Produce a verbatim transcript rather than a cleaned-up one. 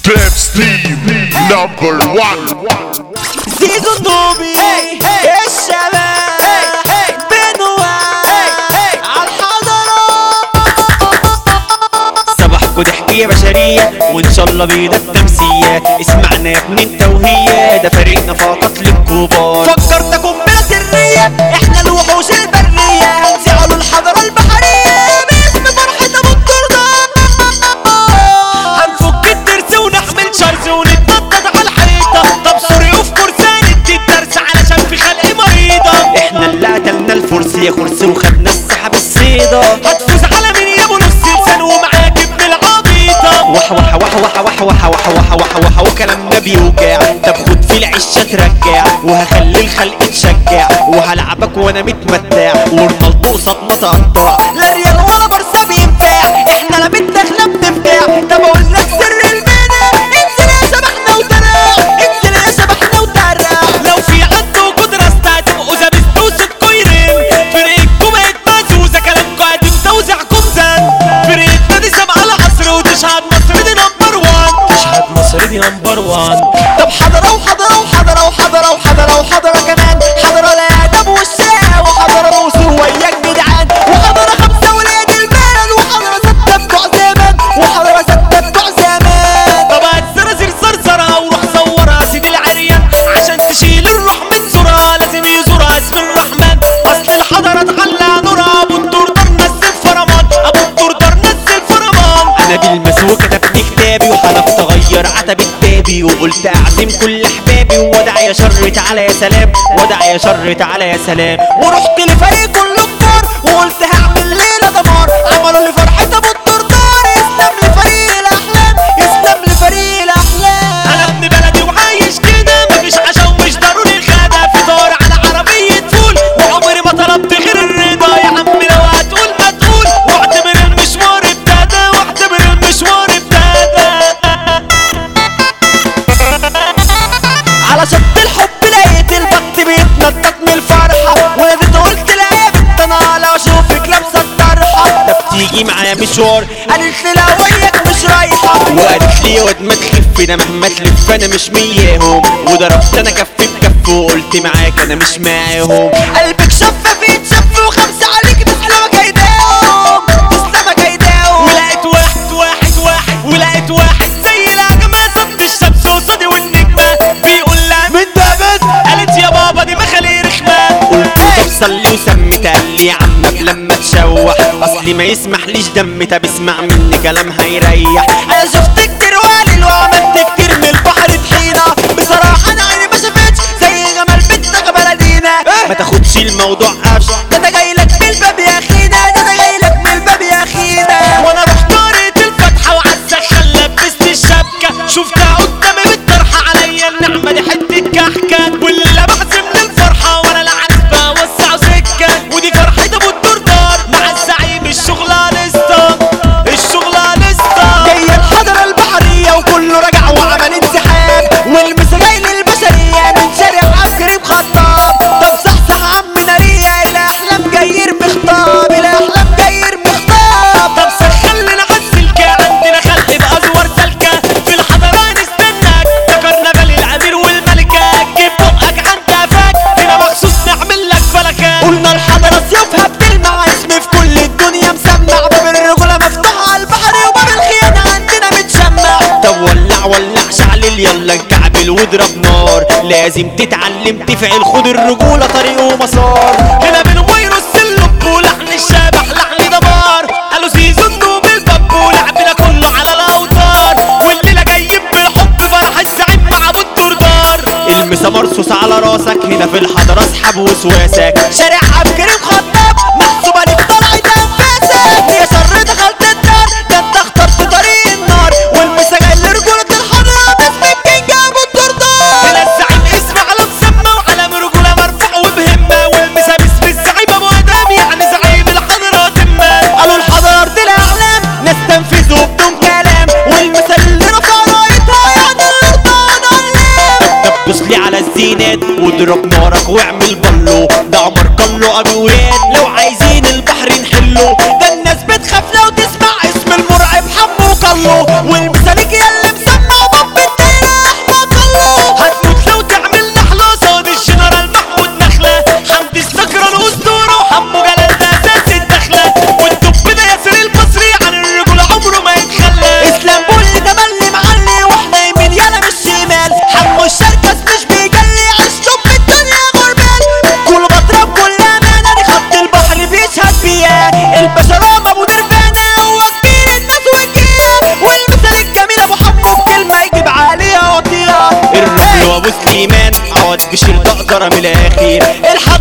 Trap Steve number one. زيزو النوبي الشباب بنوان عالحضرة. صباحكوا ضحك يا بشرية وان شاء الله بينا التمسية. اسمعنا يا ابن انت وهي، ده فريقنا فقط للكبار. فكرتكم بلا سرية، احنا الوحوش البرية هنزعلوا الحضرة البحرية باسم فرحة ابو الدردان. هنفك الترس ونحمل شرز ونتنطط على الحيطة. طب سوري وفي كرسان ادي الدرس علشان في خلق مريضة. احنا اللي قتلنا الفرس يا خرس وخدنا السحب الصيدة. هتفوز على مين يا ابو نص لسان ومعاك ابن العبيطة. وح وح وح وح وح وح وح وح وح وح وكلامنا بيوجع. طب خد في العشة ترجع وهخلي الخلق تشجع وهلعبك وانا متمتع ورونالدو قصادنا تقطع. لا ريال ولا برصة بينفع، احنا لا متداخلة بنفجع. طب اقول لك سر المنع، انزل يا شبحنا ودرع، انزل يا شبحنا ودرع. لو في عنده قدرة استهدفوا زابستوا صدكوا يرن. فرقتكوا بقت مهزوزة كلامكوا قديم توزيعكم زن. فرقتنا دي سابقة العصر وتشهد مصر دي نمبر وان. تشهد مصر دي نمبر وان. طب حضرة وحضرة وحضرة وحضرة وحضرة وحضرة كمان. حضرة الادب والشقا وحضرة الوصول وياك جدعان. وحضرة خمسة ولاد المال وحضرة ستة بتوع زمان وحضرة ستة بتوع زمان. طب هات زرازير زرزرة وروح صورها سيدي العريان. عشان تشيل الروح من زورها لازم يزورها اسم الرحمن. اصل الحضرة اتعلى نورها. ابو الدردار نزل فرمان، ابو الدردار نزل فرمان. انا بالمس وكتبت كتابي وحلفت اغير عتبة بابي وقلت اعزم كل احبابي وودع يا شر تعالى يا سلام، ودع يا شر تعالى يا سلام. ورحت لفريق كله كبار وقلت هعمل ليلة دمار. عملوا لي فرحة ابو الدردار. يسلم لفريق الاحلام، يسلم لفريق الاحلام. انا ابن بلدي وعايش كده، مفيش عشا ومش ضروري الغدا. فطار على عربية فول وعمري ما طلبت غير الرضا. يا عم لو هتقول ما تقول واعتبر المشوار ابتدى، واعتبر المشوار ابتدى. على شط الحب لقيت البط بيتنطط من الفرحة. وناديت قلت لها يا بنت انا لو اشوفك لابسة الطرحة. ده بتيجي معايا مشوار، قالت لي لا وياك مش رايحة. وقالت لي يا واد ما تخف ده مهما تلف انا مش مياهم. وضربت انا كف بكف وقلت معاك انا مش معاهم. قلبك شفة في تشف وخمسة عليك تسلمك ايديهم، تسلمك ايديهم. ولقيت واحد واحد واحد ولقيت واحد زي الهجمة صد الشمس وصدي والنجمة. بيقول لها من ده بنت، قالت يا بابا دي مخالي رخمة. قلت طب صلي وسمت، قال لي يا عم قبل لما تشوح اصلي ما يسمحليش دم. طب اسمع مني كلام هيريح. انا شفت كتير وقليل وعملت كتير من البحر طحينة. بصراحة انا عيني ما شافتش زي جمال بنتك بلدينا. ما تاخدش الموضوع قفش، ده انا جاي لك من الباب يا اخينا، ده انا جاي لك من الباب يا اخينا. وانا رحت قريت الفاتحة وعالسخان لبست الشبكة. شفتها قدامي بالطرحة عليا النعمة دي حتة كحكة. واللي بحزم للفرحة وانا لا عارف اوسع سكة. ودي فرحة ابو الدردار مع الزعيم الشغلة لسه، الشغلة لسه. جاية الحضرة البحرية وكله رجع وعمل انسحاب. والمسا جاي للبشرية من شارع عبد الكريم خطاب. طب صحصح عم نارية الاحلام جاي يرمي خطاب، الاحلام جاي يرمي خطاب. طب سخن لنا عالسلكة عندنا خلق بأزور سلكة. في الحضرة نستناك ذكرنا بالي الامير والملكة. جيب بقك عن كفاك هنا مخصوص نعمل لك فلكة. قلنا الحضرة سيوفها بتلمع، اسمي في كل الدنيا مسمع. باب الرجولة مفتوح على البحر وباب الخيانة عندنا متشمع. طب ولع ولع شعلل يلا نكعبل واضرب نار. لازم تتعلم تفعل، خد الرجولة طريق ومسار. هنا بينهم ويرص اللب ولحن الشبح لحن دمار. قالوا زيزو النوب الباب ولعبنا كله على الاوتار. والليلة جايين بالحب فرح الزعيم مع ابو الدردار. المسا مرصوص على راسك هنا في الحضرة اسحب وسواسك. شارع عبد الكريم خطاب محسوبة لي في طلعة انفاسك. يا شر دخلت الدار ده انت اخترت طريق النار. والمسا جاي لرجولة الحضرة باسم الكينج ابو الدردار. هنا الزعيم اسم على مسمى وعلم رجولة مرفوع وبهمة. والمسا باسم الزعيم ابو ادم يعني زعيم الحضرة تمة. قالوا الحضرة دي الاعلام ناس تنفذوا بدون كلام. والمسا اللي رفع رايتها يعني الارض علام. طب دوس لي على الزينات واضرب نارك واعمل بلو. ده عمر كله ابي ولاد لو عايزين البحر نحله. ده الناس بتخاف لو تسمع اسم المرعب حمو كله. والمسالك يا اللي مسمى الايمان عاد بشيل دقدره من الاخير. الحق